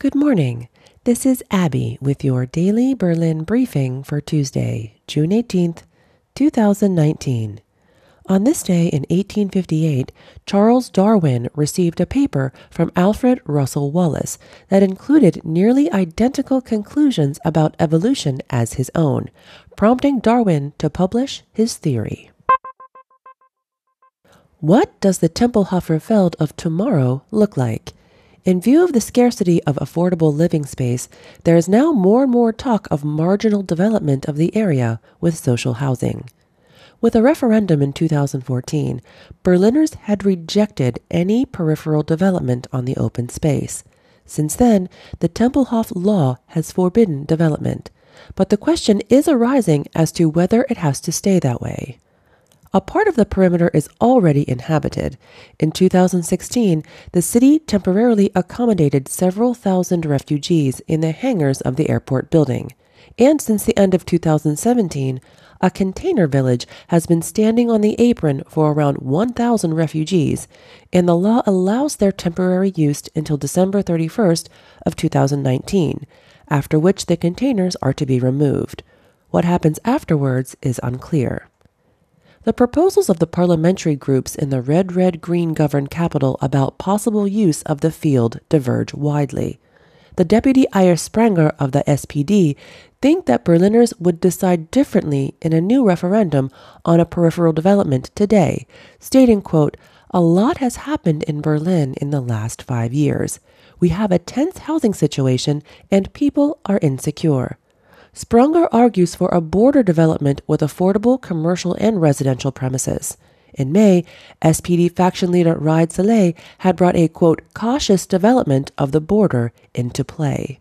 Good morning. This is Abby with your daily Berlin briefing for Tuesday, June 18th, 2019. On this day in 1858, Charles Darwin received a paper from Alfred Russel Wallace that included nearly identical conclusions about evolution as his own, prompting Darwin to publish his theory. What does the Tempelhofer Feld of tomorrow look like? In view of the scarcity of affordable living space, there is now more and more talk of marginal development of the area with social housing. With a referendum in 2014, Berliners had rejected any peripheral development on the open space. Since then, the Tempelhof law has forbidden development, but the question is arising as to whether it has to stay that way. A part of the perimeter is already inhabited. In 2016, the city temporarily accommodated several thousand refugees in the hangars of the airport building. And since the end of 2017, a container village has been standing on the apron for around 1,000 refugees, and the law allows their temporary use until December 31st of 2019, after which the containers are to be removed. What happens afterwards is unclear. The proposals of the parliamentary groups in the red-green governed capital about possible use of the field diverge widely. The deputy Eierspranger of the SPD think that Berliners would decide differently in a new referendum on a peripheral development today, stating, quote, "A lot has happened in Berlin in the last 5 years. We have a tense housing situation and people are insecure." Spranger argues for a border development with affordable commercial and residential premises. In May, SPD faction leader Raed Saleh had brought a, quote, "cautious development of the border" into play.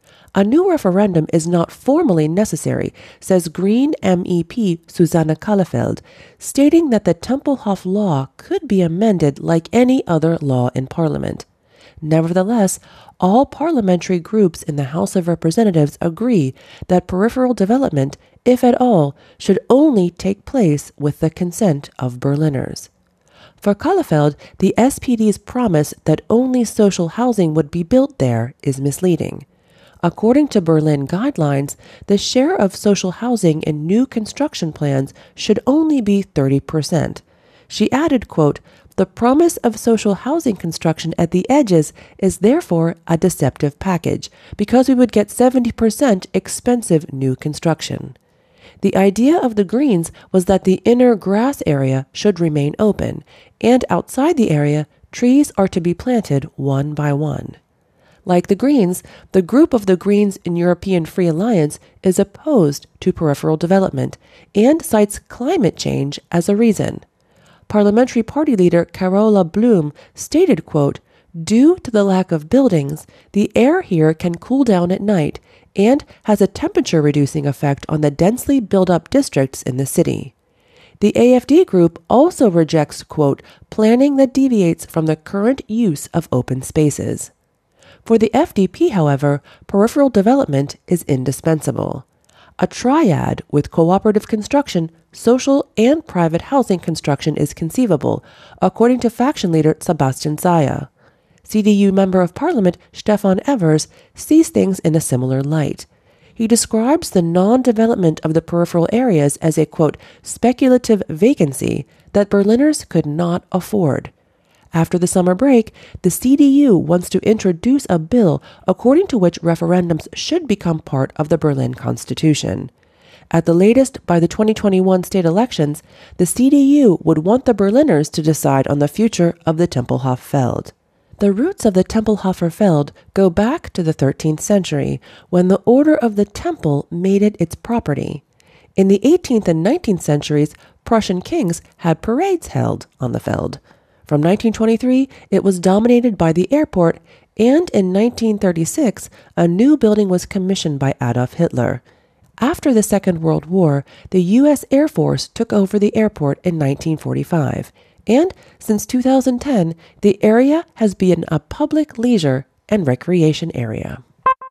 A new referendum is not formally necessary, says Green MEP Susanne Kallefeld, stating that the Tempelhof law could be amended like any other law in Parliament. Nevertheless, all parliamentary groups in the House of Representatives agree that peripheral development, if at all, should only take place with the consent of Berliners. For Kallefeld, the SPD's promise that only social housing would be built there is misleading. According to Berlin guidelines, the share of social housing in new construction plans should only be 30%. She added, quote, "The promise of social housing construction at the edges is therefore a deceptive package, because we would get 70% expensive new construction." The idea of the Greens was that the inner grass area should remain open, and outside the area, trees are to be planted one by one. Like the Greens, the group of the Greens in European Free Alliance is opposed to peripheral development and cites climate change as a reason. Parliamentary Party leader Carola Bloom stated, quote, "Due to the lack of buildings, the air here can cool down at night and has a temperature-reducing effect on the densely built-up districts in the city." The AFD group also rejects, quote, "planning that deviates from the current use of open spaces." For the FDP, however, peripheral development is indispensable. A triad with cooperative construction, social and private housing construction is conceivable, according to faction leader Sebastian Zaya. CDU Member of Parliament Stefan Evers sees things in a similar light. He describes the non-development of the peripheral areas as a, quote, "speculative vacancy that Berliners could not afford." After the summer break, the CDU wants to introduce a bill according to which referendums should become part of the Berlin Constitution. At the latest, by the 2021 state elections, the CDU would want the Berliners to decide on the future of the Tempelhof Feld. The roots of the Tempelhofer Feld go back to the 13th century, when the Order of the Temple made it its property. In the 18th and 19th centuries, Prussian kings had parades held on the Feld. From 1923, it was dominated by the airport, and in 1936, a new building was commissioned by Adolf Hitler. After the Second World War, the U.S. Air Force took over the airport in 1945, and since 2010, the area has been a public leisure and recreation area.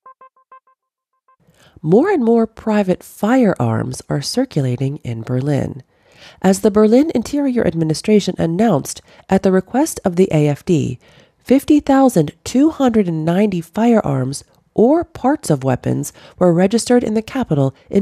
More and more private firearms are circulating in Berlin. As the Berlin Interior Administration announced at the request of the AfD, 50,290 firearms or parts of weapons were registered in the capital in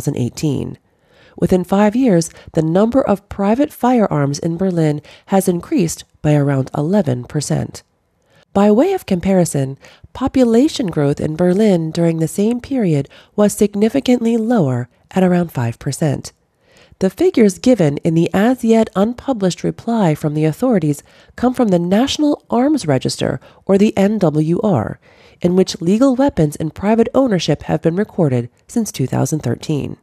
2018. Within 5 years, the number of private firearms in Berlin has increased by around 11%. By way of comparison, population growth in Berlin during the same period was significantly lower at around 5%. The figures given in the as yet unpublished reply from the authorities come from the National Arms Register, or the NWR, in which legal weapons in private ownership have been recorded since 2013.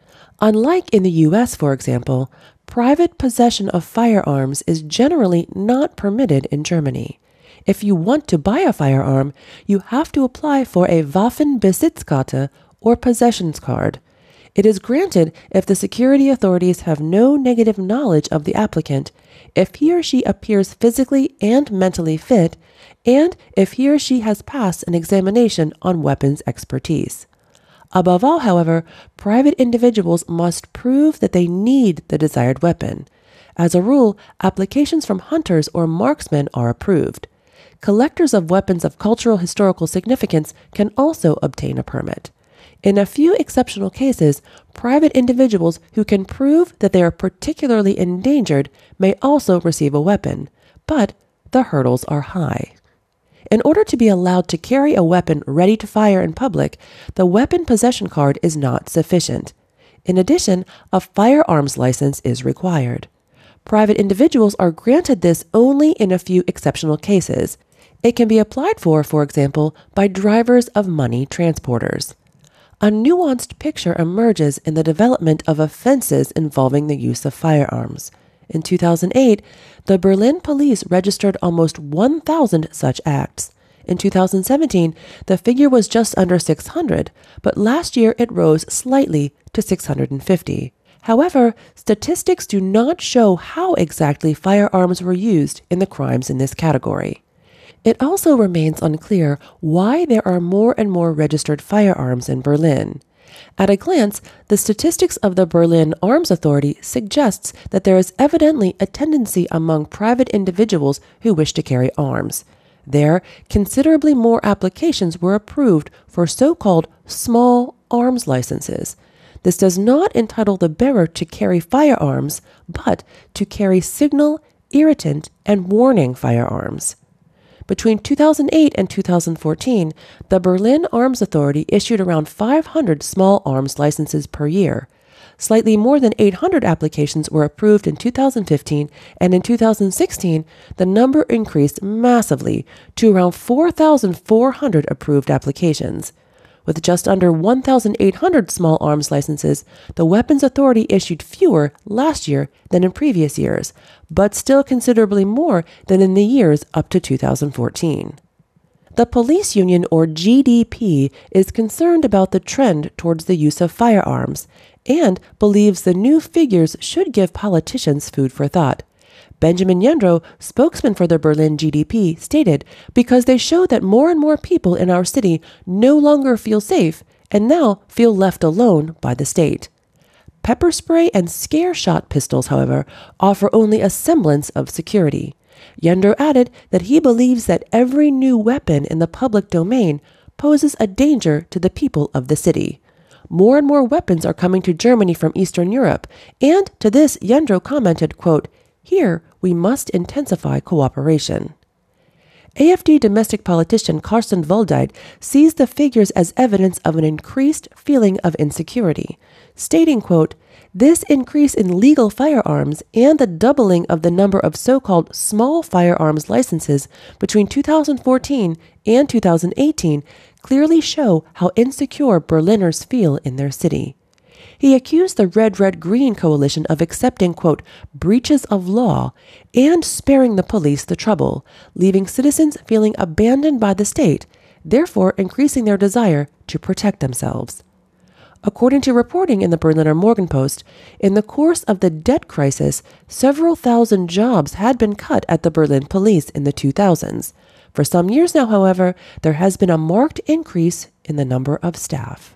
Unlike in the U.S., for example, private possession of firearms is generally not permitted in Germany. If you want to buy a firearm, you have to apply for a Waffenbesitzkarte, or possessions card. It is granted if the security authorities have no negative knowledge of the applicant, if he or she appears physically and mentally fit, and if he or she has passed an examination on weapons expertise. Above all, however, private individuals must prove that they need the desired weapon. As a rule, applications from hunters or marksmen are approved. Collectors of weapons of cultural historical significance can also obtain a permit. In a few exceptional cases, private individuals who can prove that they are particularly endangered may also receive a weapon, but the hurdles are high. In order to be allowed to carry a weapon ready to fire in public, the weapon possession card is not sufficient. In addition, a firearms license is required. Private individuals are granted this only in a few exceptional cases. It can be applied for example, by drivers of money transporters. A nuanced picture emerges in the development of offenses involving the use of firearms. In 2008, the Berlin police registered almost 1,000 such acts. In 2017, the figure was just under 600, but last year it rose slightly to 650. However, statistics do not show how exactly firearms were used in the crimes in this category. It also remains unclear why there are more and more registered firearms in Berlin. At a glance, the statistics of the Berlin Arms Authority suggests that there is evidently a tendency among private individuals who wish to carry arms. There, considerably more applications were approved for so-called small arms licenses. This does not entitle the bearer to carry firearms, but to carry signal, irritant, and warning firearms. Between 2008 and 2014, the Berlin Arms Authority issued around 500 small arms licenses per year. Slightly more than 800 applications were approved in 2015, and in 2016, the number increased massively to around 4,400 approved applications. With just under 1,800 small arms licenses, the Weapons Authority issued fewer last year than in previous years, but still considerably more than in the years up to 2014. The police union, or GDP, is concerned about the trend towards the use of firearms and believes the new figures should give politicians food for thought. Benjamin Jendro, spokesman for the Berlin GDP, stated, "Because they show that more and more people in our city no longer feel safe and now feel left alone by the state." Pepper spray and scare shot pistols, however, offer only a semblance of security. Jendro added that he believes that every new weapon in the public domain poses a danger to the people of the city. More and more weapons are coming to Germany from Eastern Europe, and to this Jendro commented, quote, "Here we must intensify cooperation." AfD domestic politician Carsten Woldeit sees the figures as evidence of an increased feeling of insecurity, stating, quote, "This increase in legal firearms and the doubling of the number of so-called small firearms licenses between 2014 and 2018 clearly show how insecure Berliners feel in their city." He accused the Red-Red-Green coalition of accepting, quote, "breaches of law" and sparing the police the trouble, leaving citizens feeling abandoned by the state, therefore increasing their desire to protect themselves. According to reporting in the Berliner Morgenpost, in the course of the debt crisis, several thousand jobs had been cut at the Berlin police in the 2000s. For some years now, however, there has been a marked increase in the number of staff.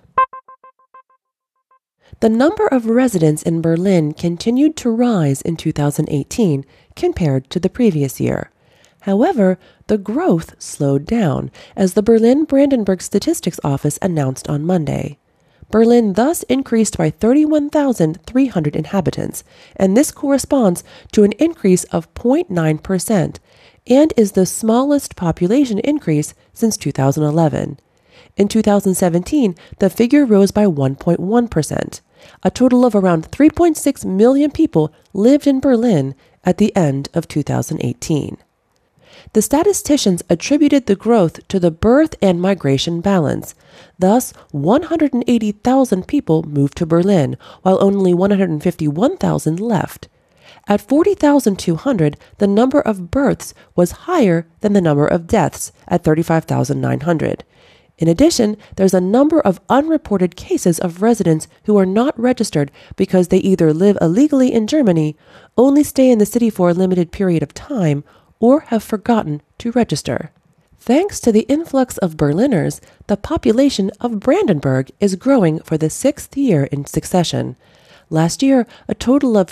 The number of residents in Berlin continued to rise in 2018 compared to the previous year. However, the growth slowed down, as the Berlin-Brandenburg Statistics Office announced on Monday. Berlin thus increased by 31,300 inhabitants, and this corresponds to an increase of 0.9% and is the smallest population increase since 2011. In 2017, the figure rose by 1.1%. A total of around 3.6 million people lived in Berlin at the end of 2018. The statisticians attributed the growth to the birth and migration balance. Thus, 180,000 people moved to Berlin, while only 151,000 left. At 40,200, the number of births was higher than the number of deaths at 35,900. In addition, there's a number of unreported cases of residents who are not registered because they either live illegally in Germany, only stay in the city for a limited period of time, or have forgotten to register. Thanks to the influx of Berliners, the population of Brandenburg is growing for the sixth year in succession. Last year, a total of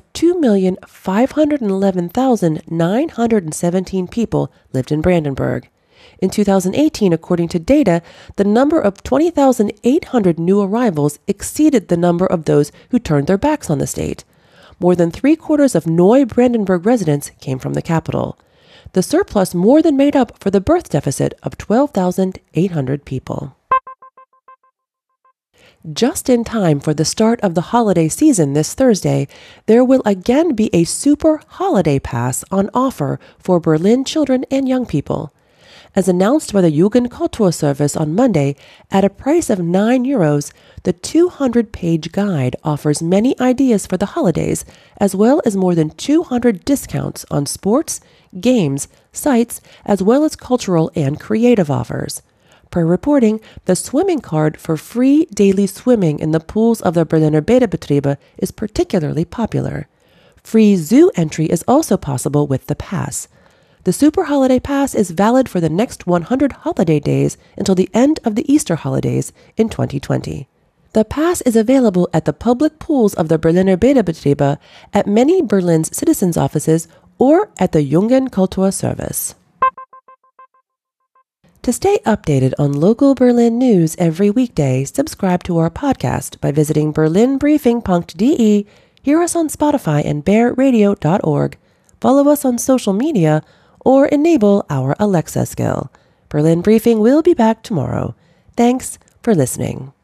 2,511,917 people lived in Brandenburg. In 2018, according to data, the number of 20,800 new arrivals exceeded the number of those who turned their backs on the state. More than three-quarters of Neu-Brandenburg residents came from the capital. The surplus more than made up for the birth deficit of 12,800 people. Just in time for the start of the holiday season this Thursday, there will again be a super holiday pass on offer for Berlin children and young people. As announced by the Jugendkulturservice on Monday, at a price of €9, the 200-page guide offers many ideas for the holidays, as well as more than 200 discounts on sports, games, sites, as well as cultural and creative offers. Per reporting, the swimming card for free daily swimming in the pools of the Berliner Badebetriebe is particularly popular. Free zoo entry is also possible with the pass. The Super Holiday Pass is valid for the next 100 holiday days until the end of the Easter holidays in 2020. The pass is available at the public pools of the Berliner Badebetriebe, at many Berlin's citizens' offices, or at the Jugendkulturservice. To stay updated on local Berlin news every weekday, subscribe to our podcast by visiting berlinbriefing.de, hear us on Spotify and bearradio.org, follow us on social media, or enable our Alexa skill. Berlin Briefing will be back tomorrow. Thanks for listening.